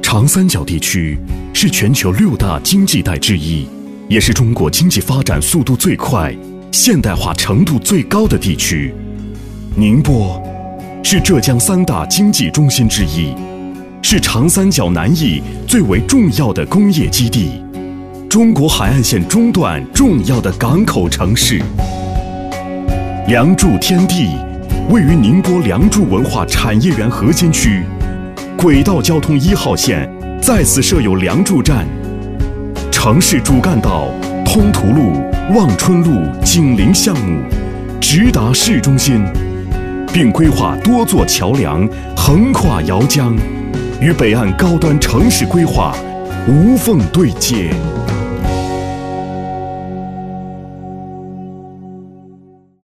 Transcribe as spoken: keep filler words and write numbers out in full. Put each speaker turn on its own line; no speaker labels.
长三角地区是全球六大经济带之一，也是中国经济发展速度最快、现代化程度最高的地区。宁波是浙江三大经济中心之一，是长三角南翼最为重要的工业基地，中国海岸线中段重要的港口城市。梁祝天地位于宁波梁祝文化产业园核心区，轨道交通一号线在此设有梁祝站，城市主干道通途路、望春路、景陵项目直达市中心，并规划多座桥梁横跨姚江，与北岸高端城市规划无缝对接。